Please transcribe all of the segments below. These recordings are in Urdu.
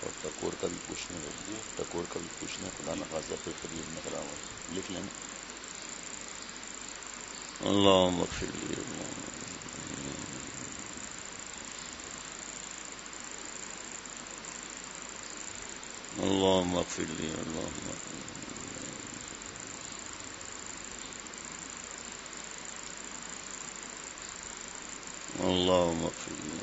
اور ٹکور کا بھی پوچھنا ہے، ٹکور کا بھی پوچھنا ہے، خدا نخواستہ پھر قریب نہ کرا ہوا لکھ لیں۔ اللہم اغفر لی، اللہم اغفر لی، اللہم اغفر لی، اللہم اغفر لی،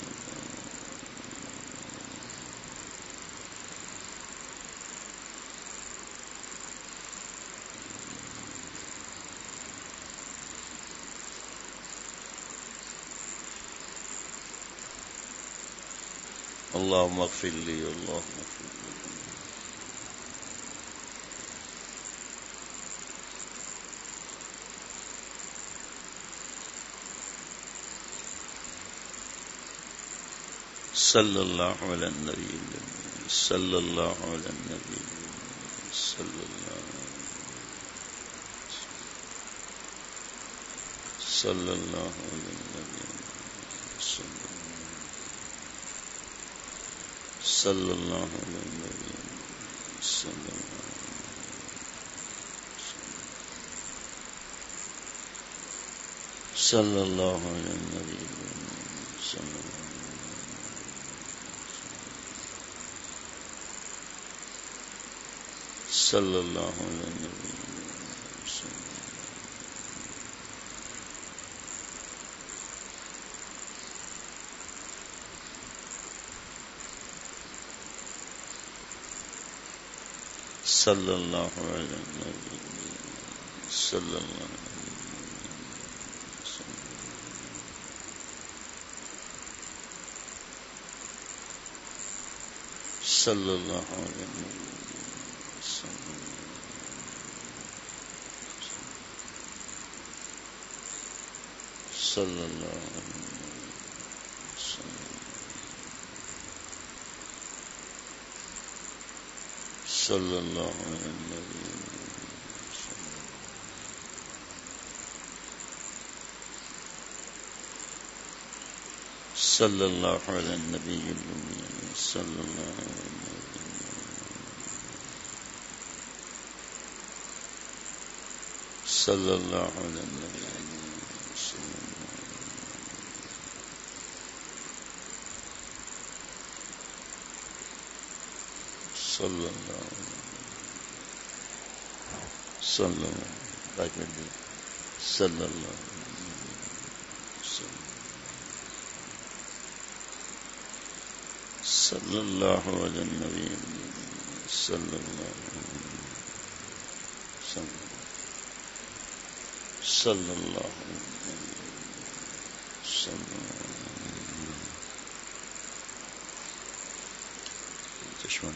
اللہم اغفر لی، اللہم اغفر لی، صلی اللہ علی النبی، صلی اللہ علی النبی، صلی اللہ صلی اللہ علی النبی، صلی اللہ علی النبی، صلی اللہ علی النبی، صلی اللہ علی النبی، صلی اللہ علی النبی، صلی اللہ صلی اللہ علیہ وسلم، صلی اللہ علیہ وسلم، صلی اللہ علیہ وسلم، صلی اللہ علیہ النبی الأمی، صلی اللہ علیہ صلی اللہ علیہ النبی، صلی اللہ صلی اللہ صلی اللہ علیہ النبی، صلی اللہ صلی اللہ چشمہ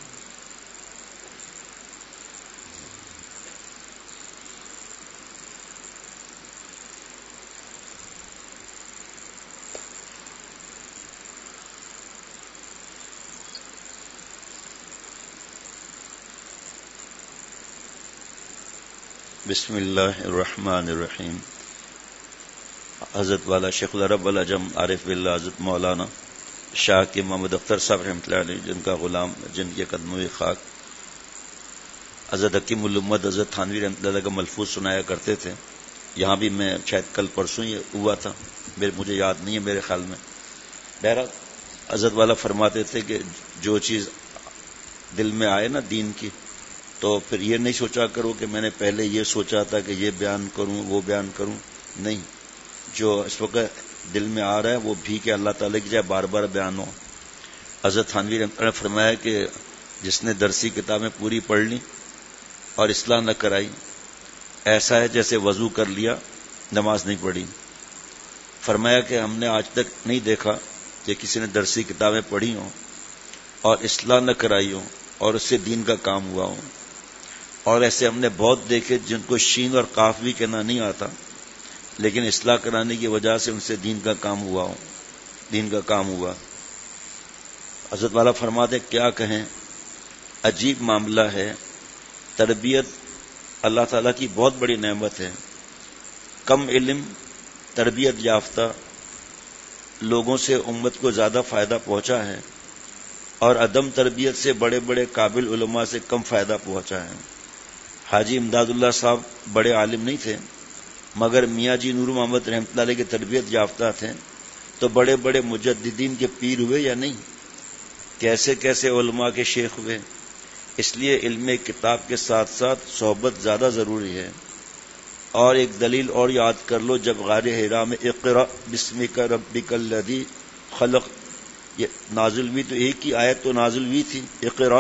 بسم اللہ الرحمن الرحیم۔ حضرت والا شیخ العرب العجم عارف باللہ حضرت مولانا شاہ کے محمد اختر صاحب رحمۃ اللہ علیہ، جن کا غلام، جن کے قدموں کی خاک حضرت حکیم الامت حضرت تھانوی رحمۃ اللہ کا ملفوظ سنایا کرتے تھے۔ یہاں بھی میں شاید کل پرسوں یہ ہوا تھا، مجھے یاد نہیں ہے، میرے خیال میں بہرحال حضرت والا فرماتے تھے کہ جو چیز دل میں آئے نا دین کی، تو پھر یہ نہیں سوچا کرو کہ میں نے پہلے یہ سوچا تھا کہ یہ بیان کروں وہ بیان کروں، نہیں، جو اس وقت دل میں آ رہا ہے وہ بھی کہ اللہ تعالیٰ کی جائے بار بار بیان ہو۔ حضرت تھانوی رحمۃ اللہ نے فرمایا کہ جس نے درسی کتابیں پوری پڑھ لی اور اصلاح نہ کرائی، ایسا ہے جیسے وضو کر لیا نماز نہیں پڑھی۔ فرمایا کہ ہم نے آج تک نہیں دیکھا کہ کسی نے درسی کتابیں پڑھی ہوں اور اصلاح نہ کرائی ہوں اور اس سے دین کا کام ہوا ہو، اور ایسے ہم نے بہت دیکھے جن کو شین اور قاف بھی کہنا نہیں آتا، لیکن اصلاح کرانے کی وجہ سے ان سے دین کا کام ہوا ہو، دین کا کام ہوا۔ حضرت والا فرماتے کیا کہیں، عجیب معاملہ ہے، تربیت اللہ تعالیٰ کی بہت بڑی نعمت ہے۔ کم علم تربیت یافتہ لوگوں سے امت کو زیادہ فائدہ پہنچا ہے، اور عدم تربیت سے بڑے بڑے قابل علماء سے کم فائدہ پہنچا ہے۔ حاجی امداد اللہ صاحب بڑے عالم نہیں تھے، مگر میاں جی نور محمد رحمۃ اللہ علیہ کی تربیت یافتہ تھے، تو بڑے بڑے مجددین کے پیر ہوئے یا نہیں؟ کیسے کیسے علماء کے شیخ ہوئے۔ اس لیے علم کتاب کے ساتھ ساتھ صحبت زیادہ ضروری ہے۔ اور ایک دلیل اور یاد کر لو، جب غار حرا میں اقرأ بسمک ربک الذی خلق یہ نازل ہوئی تو ایک ہی آیت تو نازل ہوئی تھی، اقرأ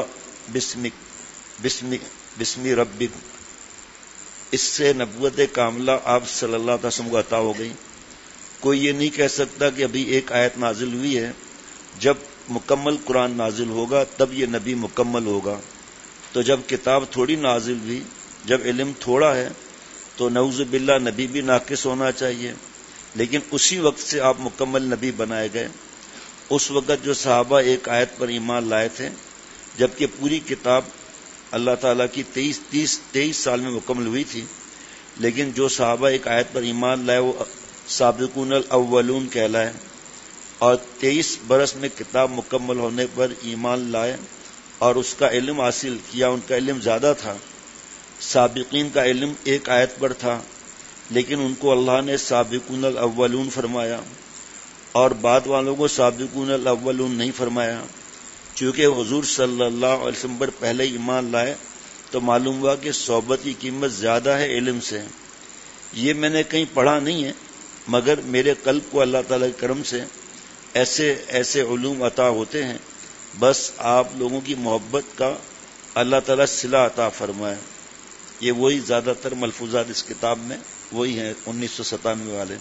بسم ربک۔ اس سے نبوت کاملہ آپ صلی اللہ علیہ وسلم کو عطا ہو گئی۔ کوئی یہ نہیں کہہ سکتا کہ ابھی ایک آیت نازل ہوئی ہے، جب مکمل قرآن نازل ہوگا تب یہ نبی مکمل ہوگا۔ تو جب کتاب تھوڑی نازل ہوئی، جب علم تھوڑا ہے، تو نعوذ باللہ نبی بھی ناقص ہونا چاہیے، لیکن اسی وقت سے آپ مکمل نبی بنائے گئے۔ اس وقت جو صحابہ ایک آیت پر ایمان لائے تھے، جبکہ پوری کتاب اللہ تعالیٰ کی 23 سال میں مکمل ہوئی تھی، لیکن جو صحابہ ایک آیت پر ایمان لائے وہ سابقون الاولون کہلائے، اور 23 برس میں کتاب مکمل ہونے پر ایمان لائے اور اس کا علم حاصل کیا۔ ان کا علم زیادہ تھا، سابقین کا علم ایک آیت پر تھا، لیکن ان کو اللہ نے سابقون الاولون فرمایا، اور بعد والوں کو سابقون الاولون نہیں فرمایا۔ چونکہ حضور صلی اللہ علیہ وسلم پر پہلے ایمان لائے تو معلوم ہوا کہ صحبت کی قیمت زیادہ ہے علم سے۔ یہ میں نے کہیں پڑھا نہیں ہے، مگر میرے قلب کو اللہ تعالیٰ کے کرم سے ایسے ایسے علوم عطا ہوتے ہیں، بس آپ لوگوں کی محبت کا اللہ تعالیٰ صلہ عطا فرمائے۔ یہ وہی زیادہ تر ملفوظات اس کتاب میں وہی ہیں 1997 والے۔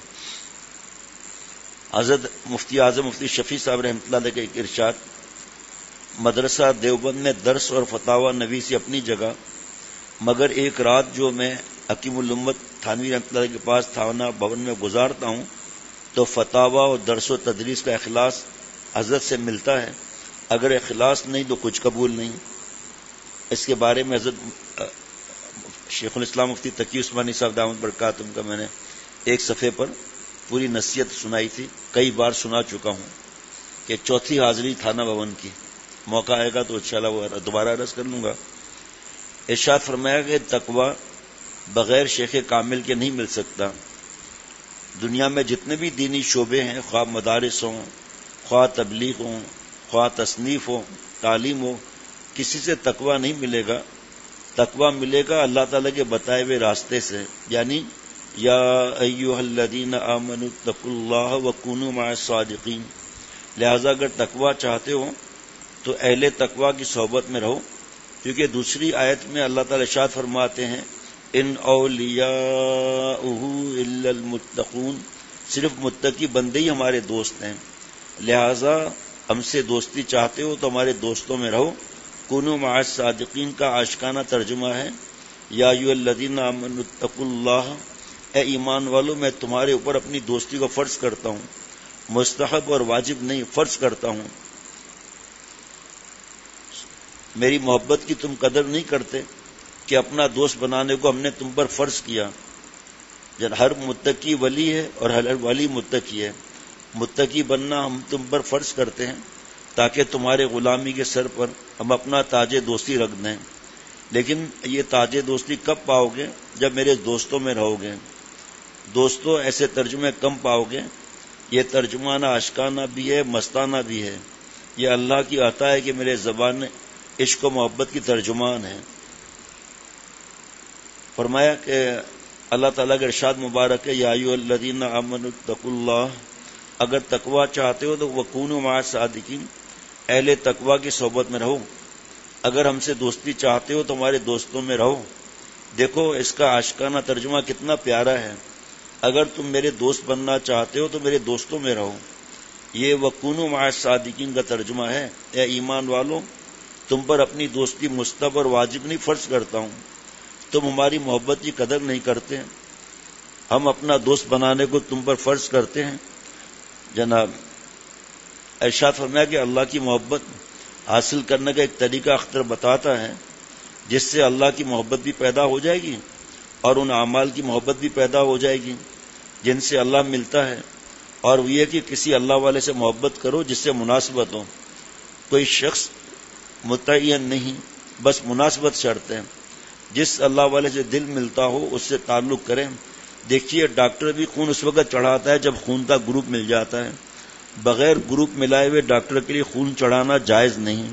حضرت مفتی اعظم مفتی شفیع صاحب رحمۃ اللہ علیہ کا ایک ارشاد، مدرسہ دیوبند میں درس اور فتاوی نویسی اپنی جگہ، مگر ایک رات جو میں حکیم الامت تھانوی رحمۃ اللہ کے پاس تھانہ بھون میں گزارتا ہوں تو فتاوی اور درس و تدریس کا اخلاص حضرت سے ملتا ہے، اگر اخلاص نہیں تو کچھ قبول نہیں۔ اس کے بارے میں حضرت شیخ الاسلام مفتی تقی عثمانی صاحب دامت برکاتہم کا میں نے ایک صفحے پر پوری نصیحت سنائی تھی، کئی بار سنا چکا ہوں کہ چوتھی حاضری تھانہ بھون کی، موقع آئے گا تو انشاءاللہ وہ دوبارہ عرض کر لوں گا۔ ارشاد فرمایا کہ تقوی بغیر شیخ کامل کے نہیں مل سکتا۔ دنیا میں جتنے بھی دینی شعبے ہیں، خواہ مدارس ہوں، خواہ تبلیغ ہوں، خواہ تصنیف ہو، تعلیم ہو، کسی سے تقوی نہیں ملے گا۔ تقوی ملے گا اللہ تعالیٰ کے بتائے ہوئے راستے سے، یعنی یا ایھا الذین آمنوا اتقوا اللہ وکونوا مع الصادقین۔ لہذا اگر تقوی چاہتے ہو تو اہل تقوی کی صحبت میں رہو، کیونکہ دوسری آیت میں اللہ تعالیٰ ارشاد فرماتے ہیں ان اولیاؤہ الا المتقون، صرف متقی بندے ہی ہمارے دوست ہیں۔ لہذا ہم سے دوستی چاہتے ہو تو ہمارے دوستوں میں رہو۔ کونوا مع الصادقین کا عاشقانہ ترجمہ ہے یا ایھا الذین آمنوا اتقوا اللہ، اے ایمان والو میں تمہارے اوپر اپنی دوستی کو فرض کرتا ہوں، مستحب اور واجب نہیں، فرض کرتا ہوں۔ میری محبت کی تم قدر نہیں کرتے کہ اپنا دوست بنانے کو ہم نے تم پر فرض کیا۔ جب ہر متقی ولی ہے اور ہر ولی متقی ہے، متقی بننا ہم تم پر فرض کرتے ہیں تاکہ تمہارے غلامی کے سر پر ہم اپنا تاج دوستی رکھ دیں۔ لیکن یہ تاج دوستی کب پاؤ گے؟ جب میرے دوستوں میں رہو گے۔ دوستوں ایسے ترجمے کم پاؤ گے، یہ ترجمانہ عاشقانہ بھی ہے، مستانہ بھی ہے۔ یہ اللہ کی عطا ہے کہ میرے زبان عشق و محبت کی ترجمان ہے۔ فرمایا کہ اللہ تعالیٰ کا ارشاد مبارک ہے یا ایھا الذین آمنوا اتقوا اللہ، اگر تقوی چاہتے ہو تو وکونوا مع الصادقین، اہل تقوی کی صحبت میں رہو۔ اگر ہم سے دوستی چاہتے ہو تو ہمارے دوستوں میں رہو۔ دیکھو اس کا عاشقانہ ترجمہ کتنا پیارا ہے، اگر تم میرے دوست بننا چاہتے ہو تو میرے دوستوں میں رہو۔ یہ وکونوا مع الصادقین کا ترجمہ ہے، اے ایمان والو تم پر اپنی دوستی مستحب اور واجب نہیں فرض کرتا ہوں، تم ہماری محبت کی قدر نہیں کرتے، ہم اپنا دوست بنانے کو تم پر فرض کرتے ہیں۔ جناب ارشاد فرمایا کہ اللہ کی محبت حاصل کرنے کا ایک طریقہ اختر بتاتا ہے جس سے اللہ کی محبت بھی پیدا ہو جائے گی اور ان اعمال کی محبت بھی پیدا ہو جائے گی جن سے اللہ ملتا ہے، اور وہ یہ کہ کسی اللہ والے سے محبت کرو جس سے مناسبت ہو۔ کوئی شخص متعین نہیں، بس مناسبت شرط ہے. جس اللہ والے سے دل ملتا ہو اس سے تعلق کریں. دیکھیے ڈاکٹر بھی خون اس وقت چڑھاتا ہے جب خون کا گروپ مل جاتا ہے. بغیر گروپ ملائے ہوئے ڈاکٹر کے لیے خون چڑھانا جائز نہیں.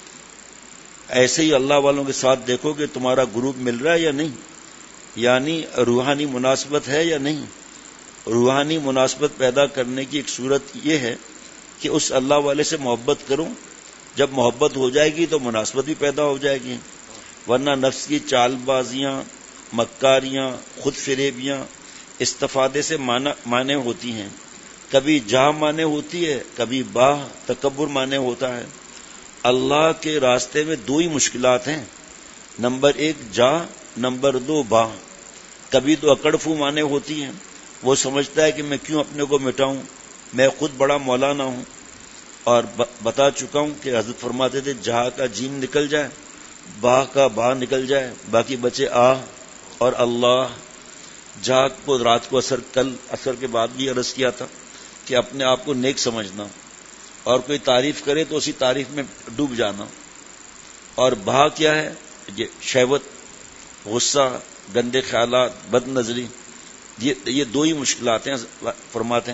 ایسے ہی اللہ والوں کے ساتھ دیکھو کہ تمہارا گروپ مل رہا ہے یا نہیں، یعنی روحانی مناسبت ہے یا نہیں. روحانی مناسبت پیدا کرنے کی ایک صورت یہ ہے کہ اس اللہ والے سے محبت کرو. جب محبت ہو جائے گی تو مناسبت بھی پیدا ہو جائے گی، ورنہ نفس کی چال بازیاں، مکاریاں، خود فریبیاں استفادے سے مانے ہوتی ہیں. کبھی جاہ مانے ہوتی ہے، کبھی باہ تکبر مانے ہوتا ہے. اللہ کے راستے میں دو ہی مشکلات ہیں، نمبر 1 جاہ، نمبر 2 باہ. کبھی تو اکڑفو مانے ہوتی ہیں، وہ سمجھتا ہے کہ میں کیوں اپنے کو مٹاؤں، میں خود بڑا مولانا ہوں. اور بتا چکا ہوں کہ حضرت فرماتے تھے جہاں کا جیم نکل جائے، باہ کا باہ نکل جائے، باقی بچے آہ اور اللہ. جہاں کو رات کو کل اثر کے بعد بھی عرض کیا تھا کہ اپنے آپ کو نیک سمجھنا، اور کوئی تعریف کرے تو اسی تعریف میں ڈوب جانا. اور باہ کیا ہے؟ یہ شہوت، غصہ، گندے خیالات، بد نظری. یہ دو ہی مشکلات ہیں فرماتے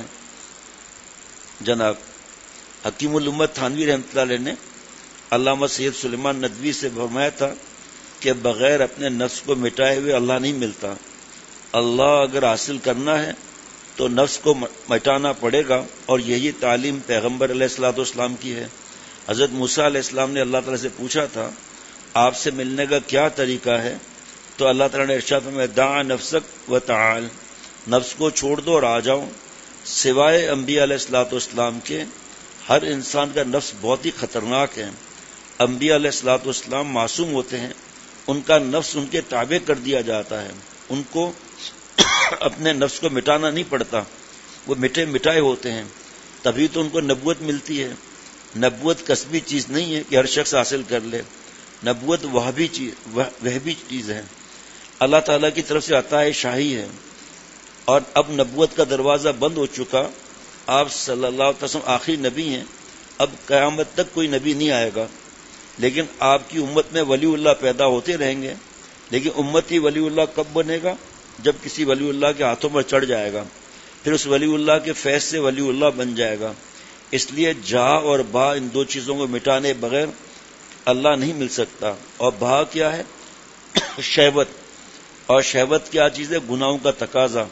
ہیں جناب حکیم الامت تھانوی رحمۃ اللہ علیہ نے علامہ سید سلیمان ندوی سے فرمایا تھا کہ بغیر اپنے نفس کو مٹائے ہوئے اللہ نہیں ملتا. اللہ اگر حاصل کرنا ہے تو نفس کو مٹانا پڑے گا، اور یہی تعلیم پیغمبر علیہ الصلوۃ والسلام کی ہے. حضرت موسیٰ علیہ السلام نے اللہ تعالیٰ سے پوچھا تھا آپ سے ملنے کا کیا طریقہ ہے، تو اللہ تعالیٰ نے ارشاد فرمایا دع نفسک وتعال، نفس کو چھوڑ دو اور آ جاؤ. سوائے انبیاء علیہ الصلوۃ والسلام کے ہر انسان کا نفس بہت ہی خطرناک ہے. انبیاء علیہ الصلوۃ والسلام معصوم ہوتے ہیں، ان کا نفس ان کے تابع کر دیا جاتا ہے، ان کو اپنے نفس کو مٹانا نہیں پڑتا، وہ مٹائے ہوتے ہیں. تبھی تو ان کو نبوت ملتی ہے. نبوت کسبی چیز نہیں ہے کہ ہر شخص حاصل کر لے، نبوت وہ بھی چیز ہے، اللہ تعالیٰ کی طرف سے عطا شاہی ہے. اور اب نبوت کا دروازہ بند ہو چکا. آپ صلی اللہ علیہ وسلم آخری نبی ہیں، اب قیامت تک کوئی نبی نہیں آئے گا، لیکن آپ کی امت میں ولی اللہ پیدا ہوتے رہیں گے. لیکن امتی ولی اللہ کب بنے گا؟ جب کسی ولی اللہ کے ہاتھوں پر چڑھ جائے گا، پھر اس ولی اللہ کے فیض سے ولی اللہ بن جائے گا. اس لیے جا اور با ان دو چیزوں کو مٹانے بغیر اللہ نہیں مل سکتا. اور با کیا ہے؟ شہوت. اور شہوت کیا چیز ہے؟ گناہوں کا تقاضا.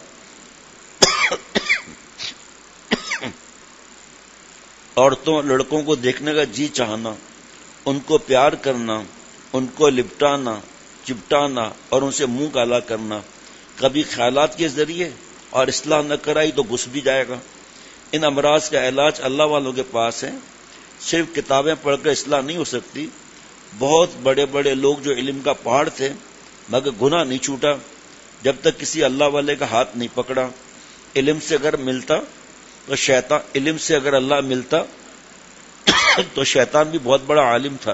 عورتوں لڑکوں کو دیکھنے کا جی چاہنا، ان کو پیار کرنا، ان کو لپٹانا، چپٹانا اور ان سے منہ کالا کرنا، کبھی خیالات کے ذریعے، اور اصلاح نہ کرائی تو گھس بھی جائے گا. ان امراض کا علاج اللہ والوں کے پاس ہے. صرف کتابیں پڑھ کر اصلاح نہیں ہو سکتی. بہت بڑے بڑے لوگ جو علم کا پہاڑ تھے مگر گناہ نہیں چھوٹا جب تک کسی اللہ والے کا ہاتھ نہیں پکڑا. علم سے اگر ملتا تو شیطان، علم سے اگر اللہ ملتا تو شیطان بھی بہت بڑا عالم تھا.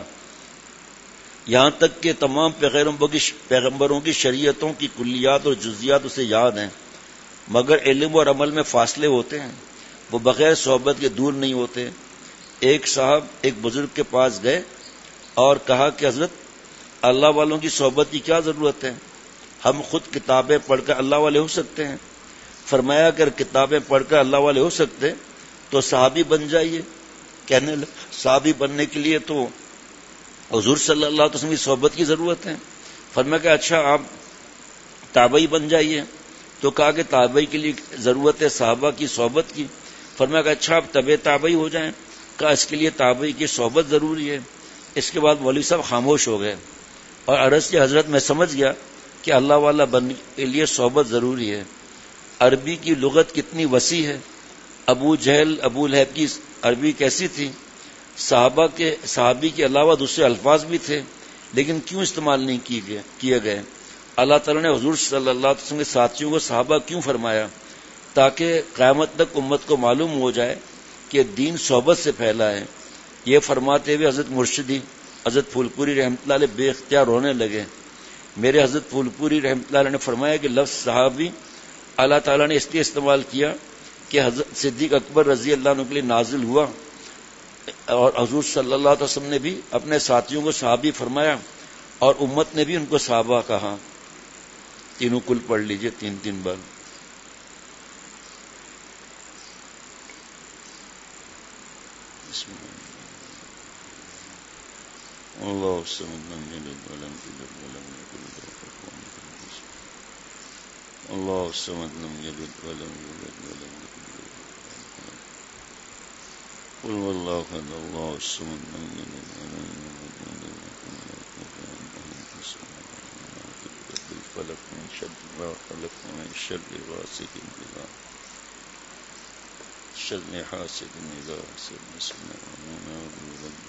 یہاں تک کہ تمام پیغمبروں کی شریعتوں کی کلیات اور جزیات اسے یاد ہیں، مگر علم اور عمل میں فاصلے ہوتے ہیں، وہ بغیر صحبت کے دور نہیں ہوتے. ایک صاحب ایک بزرگ کے پاس گئے اور کہا کہ حضرت اللہ والوں کی صحبت کی کیا ضرورت ہے، ہم خود کتابیں پڑھ کر اللہ والے ہو سکتے ہیں. فرمایا اگر کتابیں پڑھ کر اللہ والے ہو سکتے تو صحابی بن جائیے. کہنے صحابی بننے کے لیے تو حضور صلی اللہ علیہ وسلم کی صحبت کی ضرورت ہے. فرمایا کہ اچھا آپ تابعی بن جائیے. تو کہا کہ تابعی کے لیے ضرورت ہے صحابہ کی صحبت کی. فرمایا کہ اچھا آپ طبع تابعی ہو جائیں. کہا اس کے لیے تابعی کی صحبت ضروری ہے. اس کے بعد مولوی صاحب خاموش ہو گئے اور عرض کی حضرت میں سمجھ گیا کہ اللہ والا بننے کے لیے صحبت ضروری ہے. عربی کی لغت کتنی وسیع ہے. ابو جہل ابو لہب کی عربی کیسی تھی. صحابی کے علاوہ دوسرے الفاظ بھی تھے، لیکن کیوں استعمال نہیں کیے گئے؟ اللہ تعالیٰ نے حضور صلی اللہ علیہ وسلم کے ساتھیوں کو صحابہ کیوں فرمایا؟ تاکہ قیامت تک امت کو معلوم ہو جائے کہ دین صحبت سے پھیلا ہے. یہ فرماتے ہوئے حضرت مرشدی حضرت پھولپوری رحمۃ اللہ علیہ بے اختیار رونے لگے. میرے حضرت پھولپوری رحمۃ اللہ علیہ نے فرمایا کہ لفظ صحابی اللہ تعالیٰ نے اس لیے استعمال کیا کہ حضرت صدیق اکبر رضی اللہ عنہ کے لیے نازل ہوا اور حضور صلی اللہ علیہ وسلم نے بھی اپنے ساتھیوں کو صحابی فرمایا اور امت نے بھی ان کو صحابہ کہا. تینوں کل پڑھ لیجئے 3 بار. اللہ الصمد لم یلد ولم یولد ولم یکن له کفوا احد. اللہ الصمد لم یلد ولم یولد ولم یکن له کفوا احد. قل هو الله احد الله الصمد لم یلد ولم یولد ولم یکن له کفوا احد. بالفلق من شر ما خلق ومن شر غاسق اذا شر حاسد اذا حسد. بسم الله الرحمن الرحيم.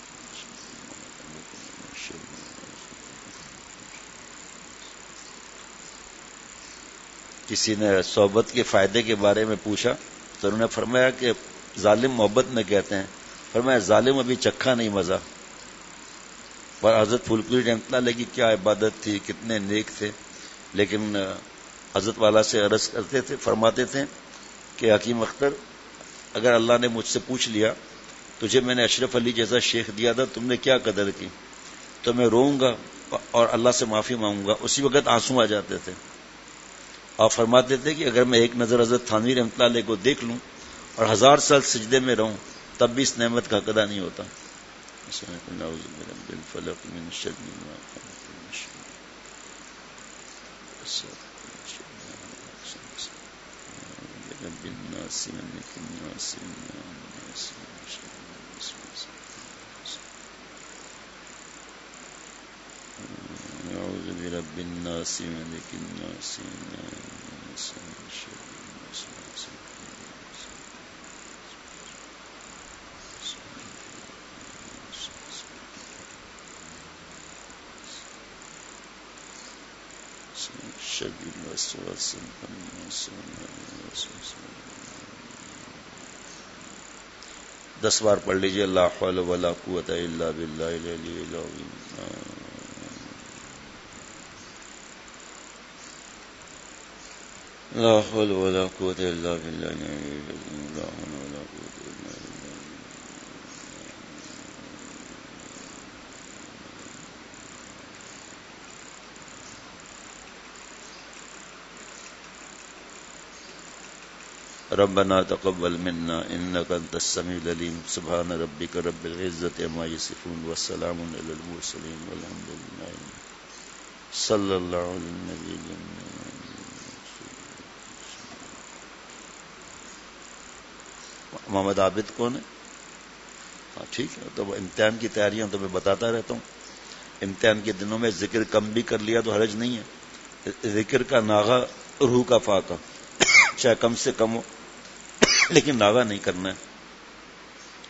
کسی نے صحبت کے فائدے کے بارے میں پوچھا تو انہوں نے فرمایا کہ ظالم محبت میں کہتے ہیں. فرمایا ظالم ابھی چکھا نہیں مزہ. پر حضرت پھول پوری رحمۃ اللہ علیہ کی کیا عبادت تھی, کتنے نیک تھے. لیکن حضرت والا سے عرض کرتے تھے, فرماتے تھے کہ حکیم اختر اگر اللہ نے مجھ سے پوچھ لیا تجھے میں نے اشرف علی جیسا شیخ دیا تھا, تم نے کیا قدر کی, تو میں روؤں گا اور اللہ سے معافی مانگوں گا. اسی وقت آنسو آ جاتے تھے. اور فرماتے تھے کہ اگر میں ایک نظر حضرت تھانوی رحمۃ اللہ علیہ کو دیکھ لوں اور 1000 سال سجدے میں رہوں تب بھی اس نعمت کا قدا نہیں ہوتا. أعوذ برب الناس ملك الناس شر الوسواس الخناس. 10 بار پڑھ لیجئے. لا حول ولا قوة الا بالله العلی العظیم. لا حول ولا قوة الا بالله العلی العظیم. لا حول ولا قوة الا بالله. ربنا تقبل منا انك انت السميع العليم. سبحان ربك رب العزة عما يصفون والسلام على المرسلين والحمد لله صلی اللہ علیہ النبی. محمد عابد کون ہے؟ ہاں ٹھیک ہے, تو امتحان کی تیاریاں تو میں بتاتا رہتا ہوں. امتحان کے دنوں میں ذکر کم بھی کر لیا تو حرج نہیں ہے. ذکر کا ناغہ روح کا فاقہ, چاہے کم سے کم ہو لیکن ناغہ نہیں کرنا ہے.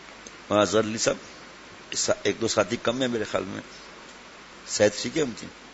وہاں اظہر علی صاحب 1-2 ساتھی کم ہے میرے خیال میں. شاید ٹھیک ہے ہم تھی.